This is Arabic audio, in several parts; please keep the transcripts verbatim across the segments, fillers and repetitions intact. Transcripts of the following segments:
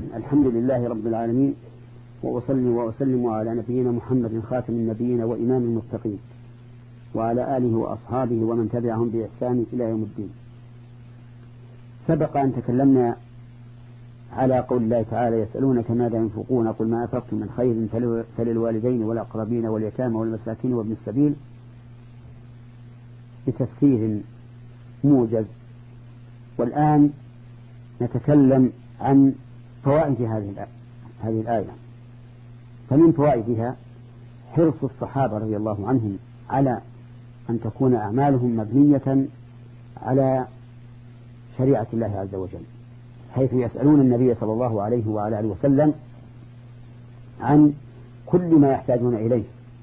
الحمد لله رب العالمين، وأصلي وأسلم على نبينا محمد خاتم النبيين وإمام المتقين، وعلى آله وأصحابه ومن تبعهم بإحسان إلى يوم الدين. سبق أن تكلمنا على قول الله تعالى: يسألونك ماذا ينفقون قل ما أنفقتم من خير فللوالدين والأقربين واليتامى والمساكين وابن السبيل، بتفسير موجز. والآن نتكلم عن فوائد هذه هذه الآية. فمن فوائدها حرص الصحابة رضي الله عنهم على أن تكون أعمالهم مبنية على شريعة الله عز وجل، حيث يسألون النبي صلى الله عليه وعلى آله وسلم عن كل ما يحتاجون إليه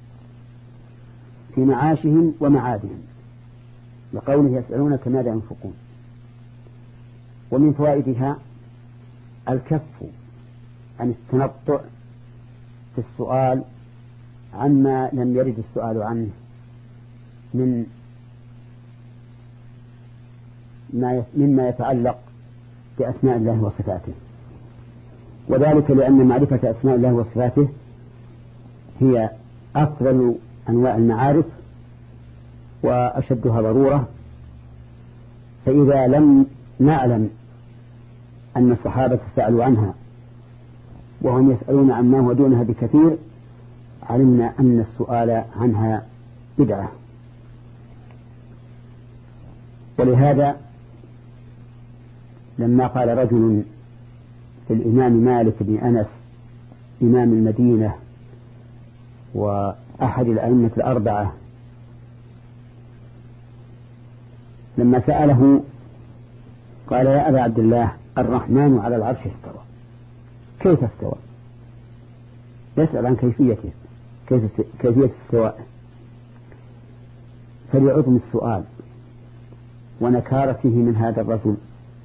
في معاشهم ومعادهم، لقوله: يسألونك ماذا ينفقون. ومن فوائدها الكف عن التنطع في السؤال عما لم يرد السؤال عنه من مما يتعلق بأسماء الله وصفاته، وذلك لأن معرفة أسماء الله وصفاته هي أفضل أنواع المعارف وأشدها ضرورة. فإذا لم نعلم أن الصحابة سألوا عنها وهم يسألون عما هو دونها بكثير، علمنا أن السؤال عنها بدعة. ولهذا لما قال رجل في الإمام مالك بن أنس إمام المدينة وأحد الأئمة الأربعة، لما سأله قال: يا أبا عبد الله، الرحمن على العرش استوى. كيف استوى؟ يسأل عن كيفيته، كيف كيفية الاستواء. فلعظم السؤال ونكارته من هذا الرجل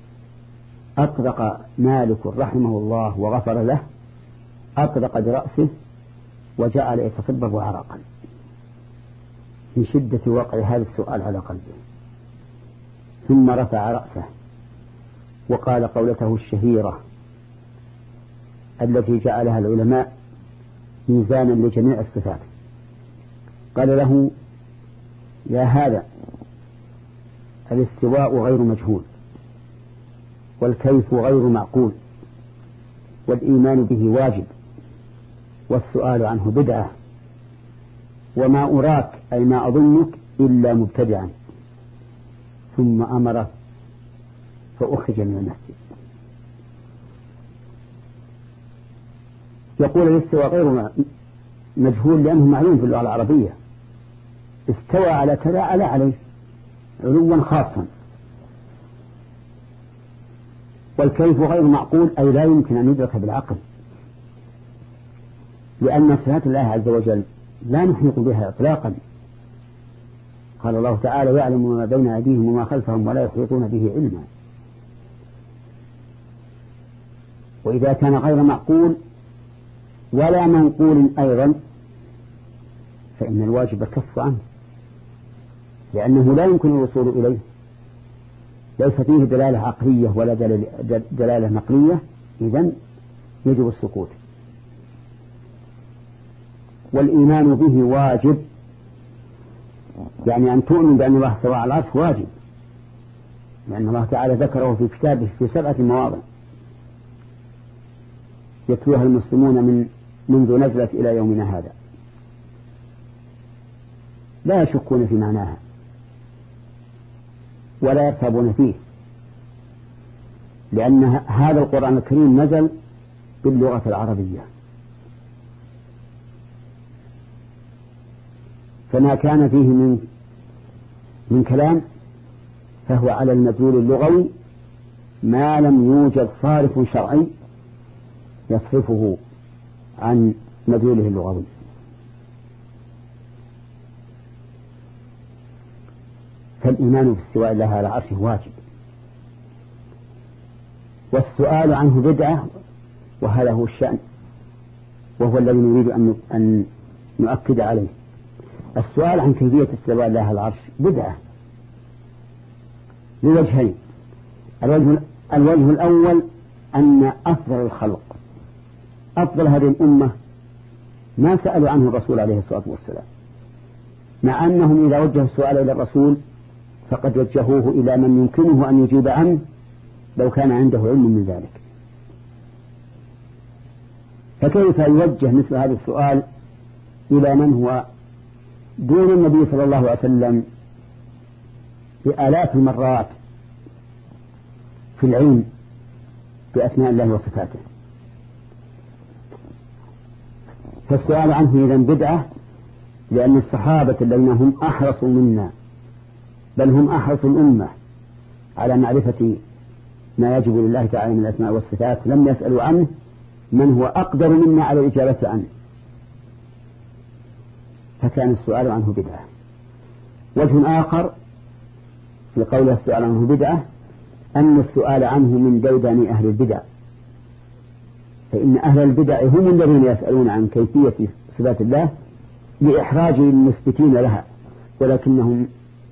أطرق مالك رحمه الله وغفر له، أطرق برأسه وجعل يتصبب عرقا من شدة وقع هذا السؤال على قلبه، ثم رفع رأسه وقال قولته الشهيرة التي جعلها العلماء ميزانا لجميع الصفات. قال له: يا هذا، الاستواء غير مجهول، والكيف غير معقول، والإيمان به واجب، والسؤال عنه بدعة، وما أراك أي ما أظنك إلا مبتدعا. ثم أمره فأخرج من المسجد. يقول: الاستواء غير مجهول لأنه معلوم في اللغة العربية، استوى على كذا على عليه علوا خاصا. والكيف غير معقول أي لا يمكن أن يدرك بالعقل، لأن صفات الله عز وجل لا نحيط بها إطلاقا. قال الله تعالى: يعلم ما بين أيديهم وما خلفهم ولا يحيطون به علما. وإذا كان غير معقول ولا منقول أيضا فإن الواجب الكف عنه، لأنه لا يمكن الوصول إليه، ليس فيه دلالة عقلية ولا دلالة نقلية، إذن يجب السكوت. والإيمان به واجب، يعني أن تؤمن بأن الله استوى على العرش واجب، لأن الله تعالى ذكره في كتابه في سبعة مواضع يتلوها المسلمون من منذ نزلت إلى يومنا هذا، لا يشكون في معناها ولا يرتابون فيه، لأن هذا القرآن الكريم نزل باللغة العربية، فما كان فيه من من كلام فهو على المدلول اللغوي، ما لم يوجد صارف شرعي يصرفه عن مدلوله اللغوي. فالإيمان باستواء الله على عرشه واجب، والسؤال عنه بدعة، وهذا هو الشأن وهو الذي نريد أن نؤكد عليه. السؤال عن كيفية استواء الله على العرش بدعة لوجهين: الوجه, الوجه الأول أن أفضل الخلق أفضل هذه الأمة ما سألوا عنه الرسول عليه الصلاة والسلام، مع أنهم إذا وجهوا السؤال إلى الرسول فقد وجهوه إلى من يمكنه أن يجيب عنه لو كان عنده علم من ذلك. فكيف يوجه مثل هذا السؤال إلى من هو دون النبي صلى الله عليه وسلم بآلاف المرات في العلم بأسماء الله وصفاته؟ فالسؤال عنه إذن بدعة، لأن الصحابة الذين هم أحرصوا منا بل هم أحرص الأمة على معرفة ما يجب لله تعالى من الأسماء والصفات لم يسألوا عنه من هو أقدر منا على الإجابة عنه، فكان السؤال عنه بدعة. وجه آخر في قول السؤال عنه بدعة أن السؤال عنه من ديدن أهل البدع، فإن أهل البدع هم الذين يسألون عن كيفية صفات الله لإحراج المثبتين لها، ولكنهم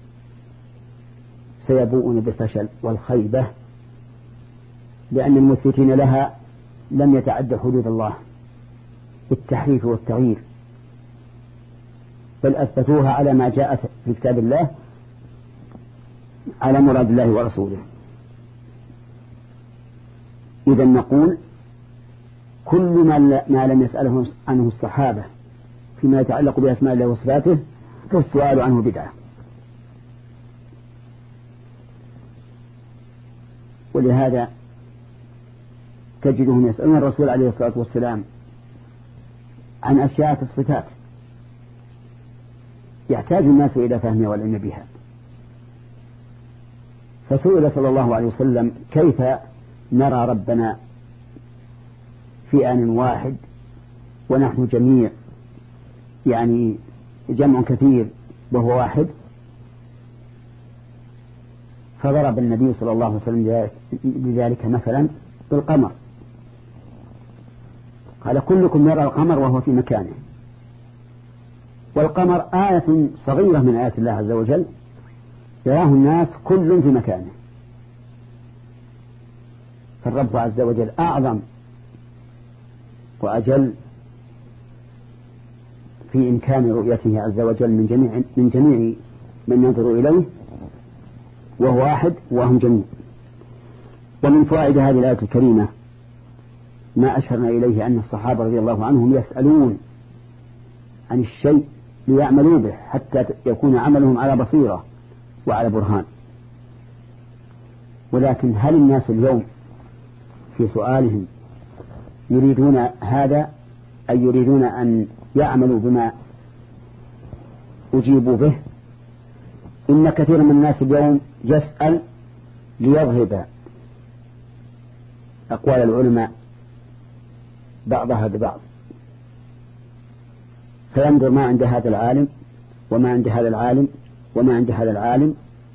سيبوءون بالفشل والخيبة، لأن المثبتين لها لم يتعدى حدود الله بالتحريف والتغيير، بل أثبتوها على ما جاءت في كتاب الله على مراد الله ورسوله. إذا نقول كل ما لم يسأله عنه الصحابة فيما يتعلق بأسماء الله وصفاته فالسؤال عنه بدعة. ولهذا تجدهم يسألون الرسول عليه الصلاة والسلام عن أشياء في الصفات يحتاج الناس إلى فهمها والعلم بها. فسئل صلى الله عليه وسلم كيف نرى ربنا في آن واحد ونحن جميع يعني جمع كثير وهو واحد؟ فضرب النبي صلى الله عليه وسلم بذلك مثلا بالقمر، قال كلكم يرى القمر وهو في مكانه، والقمر آية صغيرة من آيات الله عز وجل يراه الناس كل في مكانه، فالرب عز وجل أعظم وأجل في إمكان رؤيته عز وجل من جميع من جميع من ينظر إليه، وهو واحد وهم جميع. ومن فوائد هذه الآية الكريمة ما أشرنا إليه أن الصحابة رضي الله عنهم يسألون عن الشيء ليعملوا به حتى يكون عملهم على بصيرة وعلى برهان. ولكن هل الناس اليوم في سؤالهم يريدون هذا أي يريدون أن يعملوا بما أجيبوا به؟ إن كثير من الناس اليوم يسأل ليذهب أقوال العلماء بعضها ببعض، فينظر ما عند هذا العالم وما عند هذا العالم وما عند هذا العالم،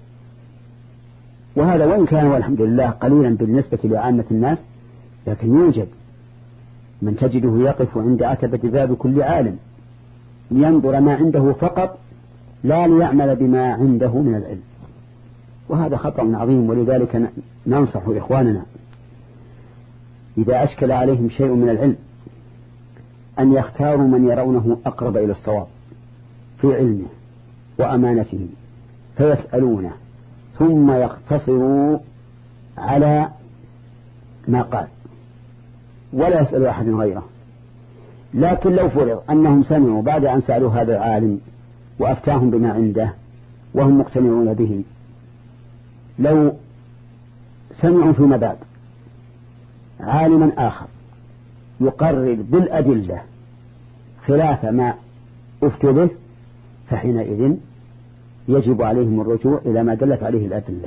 وهذا وإن كان والحمد لله قليلا بالنسبة لعامة الناس، لكن يوجد من تجده يقف عند عتبة باب كل عالم لينظر ما عنده فقط لا ليعمل بما عنده من العلم، وهذا خطأ عظيم. ولذلك ننصح إخواننا إذا أشكل عليهم شيء من العلم أن يختاروا من يرونه أقرب إلى الصواب في علمه وأمانته فيسألونه ثم يقتصروا على ما قال ولا يسأل أحد غيره. لكن لو فرض أنهم سمعوا بعد أن سألوا هذا العالم وأفتاهم بما عنده وهم مقتنعون به، لو سمعوا فيما بعد عالما آخر يقرر بالأدلة خلاف ما أفتوا به، فحينئذ يجب عليهم الرجوع إلى ما دلت عليه الأدلة.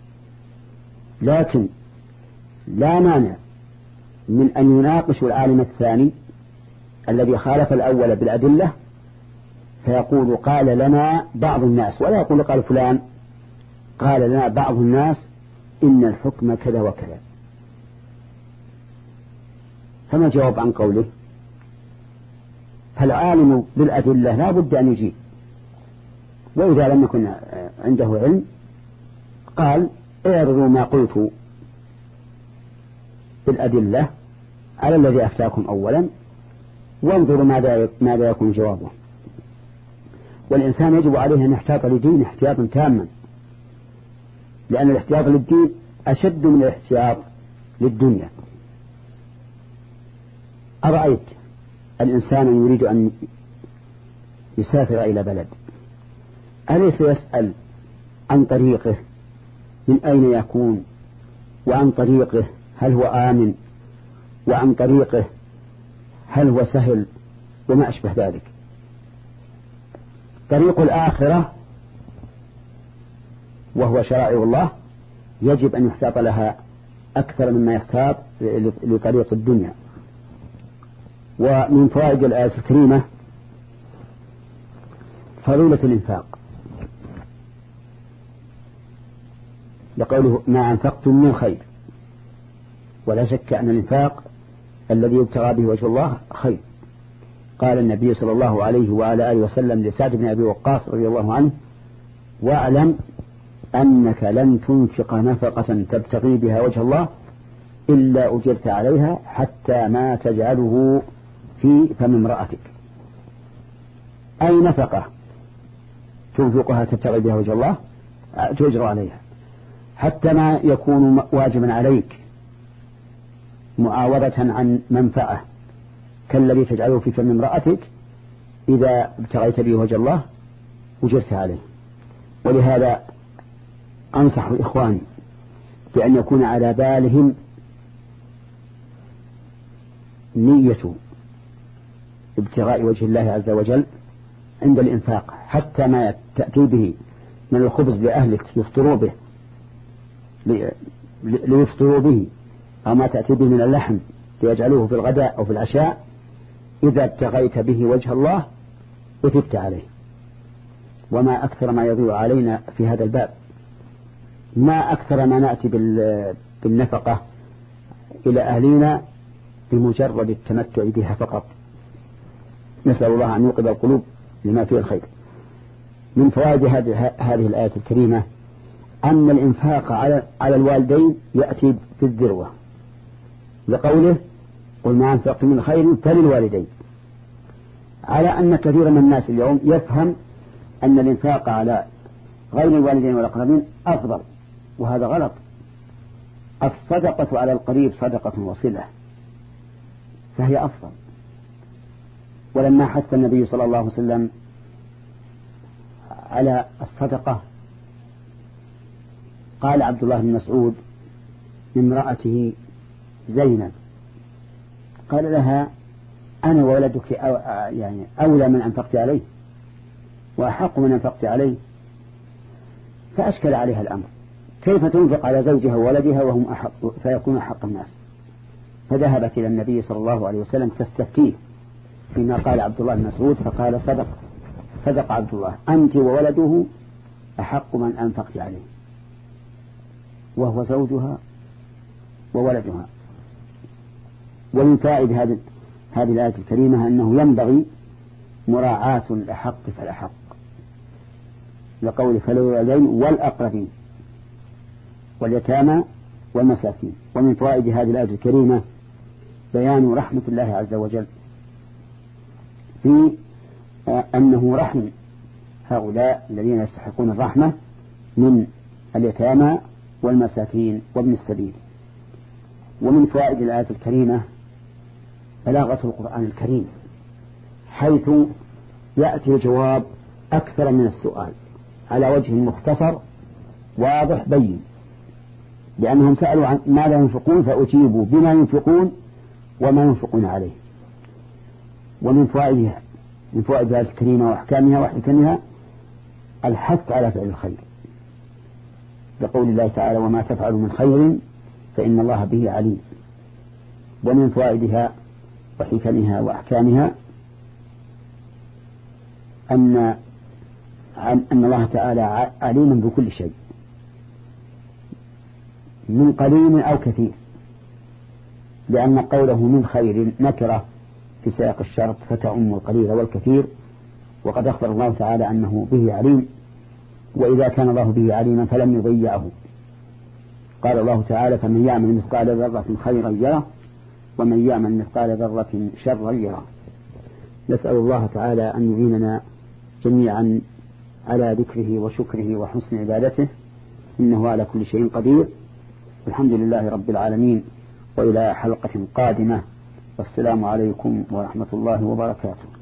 لكن لا مانع من أن يناقشوا العالم الثاني الذي خالف الأول بالأدلة فيقول قال لنا بعض الناس، ولا يقول قال فلان، قال لنا بعض الناس إن الحكم كذا وكذا. فما جواب عن قوله؟ فالعالم بالأدلة لا بد أن يجيب، وإذا لم يكن عنده علم قال اعرضوا ما قلت بالأدلة على الذي أفتاكم أولا وانظروا ماذا ماذا يكون جوابه. والإنسان يجب عليه أن يحتاط لدين احتياطا تاما، لأن الاحتياط للدين أشد من الاحتياط للدنيا. أرأيت الإنسان يريد أن يسافر إلى بلد، أليس يسأل عن طريقه من أين يكون، وعن طريقه هل هو آمن، وعن طريقه هل هو سهل، وما أشبه ذلك. طريق الآخرة وهو شرائع الله يجب أن يحتاط لها أكثر مما يحتاط لطريق الدنيا. ومن فوائد الآية الكريمة فضيلة الإنفاق، لقوله ما أنفقتم من خير، ولا شك أن الإنفاق الذي يبتغى به وجه الله خير. قال النبي صلى الله عليه وعلى آله وسلم لسعد بن أبي وقاص رضي الله عنه: واعلم أنك لن تنفق نفقة تبتغي بها وجه الله إلا أجرت عليها حتى ما تجعله في فم امرأتك. أي نفقة تنفقها تبتغي بها وجه الله تؤجر عليها، حتى ما يكون واجبا عليك معاوضة عن منفعة كالذي تجعله في فم امرأتك، إذا ابتغيت به وجه الله أجرت عليه. ولهذا أنصح إخواني بأن يكون على بالهم نية ابتغاء وجه الله عز وجل عند الإنفاق، حتى ما تأتي به من الخبز لأهلك يفطروا به ليفطروا به، أو ما تأتي به من اللحم ليجعلوه في الغداء أو في العشاء، إذا ابتغيت به وجه الله أثبت عليه. وما أكثر ما يضيع علينا في هذا الباب، ما أكثر ما نأتي بالنفقة إلى أهلنا بمجرد التمتع بها فقط. نسأل الله أن يوقظ القلوب لما فيه الخير. من فوائد هذه الآية الكريمة أن الإنفاق على على الوالدين يأتي في الذروة، لقوله: قل ما أنفقت من خير فللوالدين. على أن كثير من الناس اليوم يفهم أن الإنفاق على غير الوالدين والأقربين أفضل، وهذا غلط. الصدقة على القريب صدقة وصلة، فهي أفضل. ولما حث النبي صلى الله عليه وسلم على الصدقة قال عبد الله بن مسعود لامرأته زينب، قال لها: أنا وولدك أو يعني أولى من أنفقت عليه وأحق من أنفقت عليه. فأشكل عليها الأمر، كيف تنفق على زوجها وولدها وهم أحق فيكون أحق الناس؟ فذهبت إلى النبي صلى الله عليه وسلم تستفتيه فيما قال عبد الله بن مسعود، فقال: صدق صدق عبد الله، أنت وولده أحق من أنفقت عليه، وهو زوجها وولدها. ومن فائدة هذه هذه الآية الكريمة أنه ينبغي مراعاة الأحق فالأحق، لقول فالوالدين والأقربين واليتامى والمساكين. ومن فوائد هذه الآية الكريمة بيان رحمة الله عز وجل في أنه رحم هؤلاء الذين يستحقون الرحمة من اليتامى والمساكين وابن السبيل. ومن فوائد الآية الكريمة بلاغة القرآن الكريم، حيث يأتي الجواب أكثر من السؤال على وجه مختصر واضح بين، لأنهم سألوا عن ماذا ينفقون فأجيبوا بما ينفقون وما ينفقون عليه. ومن فوائدها من فوائد الآية الكريمة وأحكامها وحكمها الحث على فعل الخير، لقول الله تعالى: وما تفعلوا من خير فإن الله به عليم. ومن فوائدها وحكمها وأحكامها أن أن الله تعالى عليم بكل شيء من قليل أو كثير، لأن قوله من خير نكرة في سياق الشرط فتعم القليل والكثير، وقد أخبر الله تعالى أنه به عليم، وإذا كان الله به عليما فلم يضيعه. قال الله تعالى: فمن يعمل مثقال ذرة خيرا يره ومن يعمل مثقال ذرة شرا يره. نسأل الله تعالى أن يعيننا جميعا على ذكره وشكره وحسن عبادته، إنه على كل شيء قدير. الحمد لله رب العالمين، وإلى حلقة قادمة، والسلام عليكم ورحمة الله وبركاته.